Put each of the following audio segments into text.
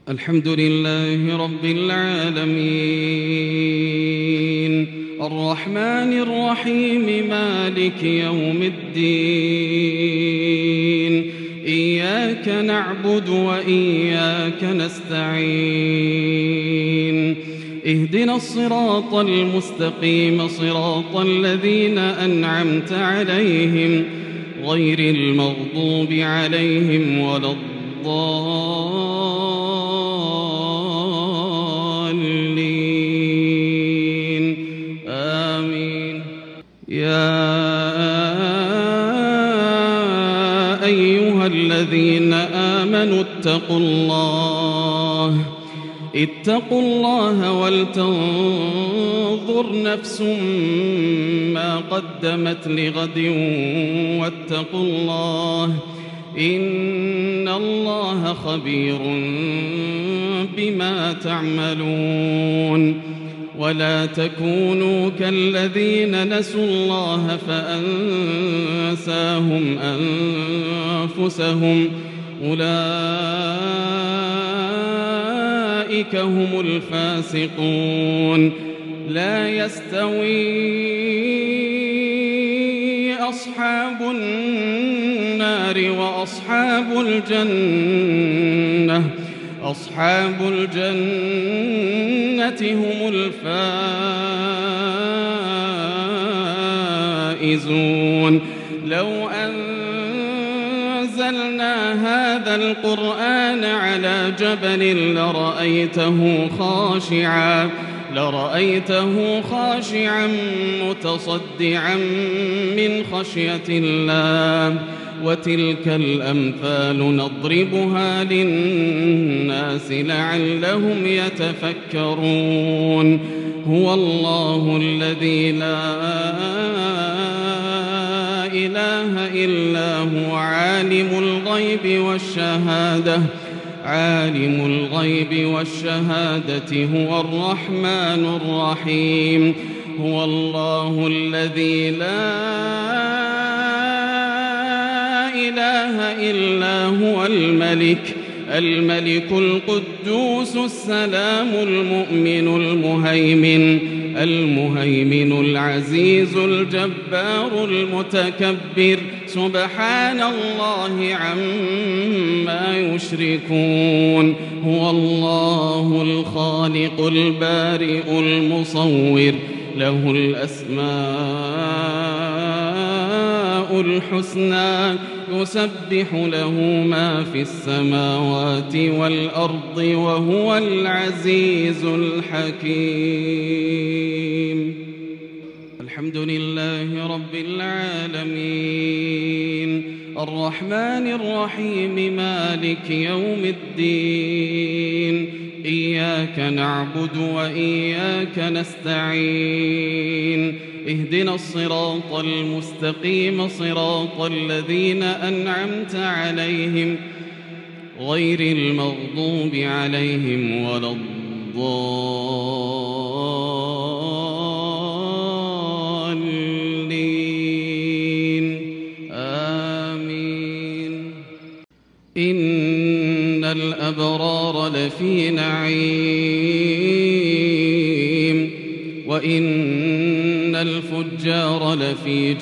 الحمد لله رب العالمين الرحمن الرحيم مالك يوم الدين إياك نعبد وإياك نستعين اهدنا الصراط المستقيم صراط الذين أنعمت عليهم غير المغضوب عليهم ولا الضالين آمين. يا أيها الذين آمنوا اتقوا الله ولتنظر نفس ما قدمت لغد واتقوا الله إن الله خبير بما تعملون. ولا تكونوا كالذين نسوا الله فأنساهم أنفسهم أولئك هم الفاسقون. لا يستوي أصحاب النار وأصحاب الجنة هم الفائزون. لو أنزلنا هذا القرآن على جبل لرأيته خاشعا متصدعا من خشية الله. وتلك الأمثال نضربها للناس لعلهم يتفكرون. هو الله الذي لا إله إلا هو عالم الغيب والشهادة هو الرحمن الرحيم. هو الله الذي لا إله إلا هو الملك القدوس السلام المؤمن المهيمن العزيز الجبار المتكبر. سبحان الله عما يشركون. هو الله الخالق البارئ المصور له الأسماء الحسنى يسبح له ما في السماوات والأرض وهو العزيز الحكيم. الحمد لله رب العالمين الرحمن الرحيم مالك يوم الدين إياك نعبد وإياك نستعين اهدنا الصراط المستقيم صراط الذين أنعمت عليهم غير المغضوب عليهم ولا الضالين آمين. إن الأبرار لفي نعيم وإن الفجار لفي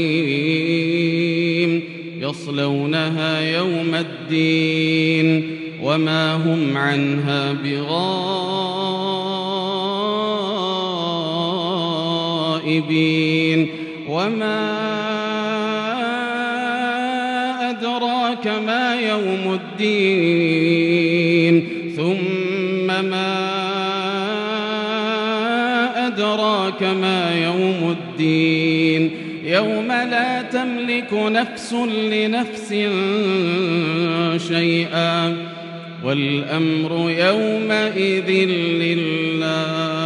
جحيم يصلونها يوم الدين وما هم عنها بغائبين. وما أدراك ما يوم الدين ثم ما أدراك ما يوم الدين يوم لا تملك نفس لنفس شيئا والأمر يومئذ لله.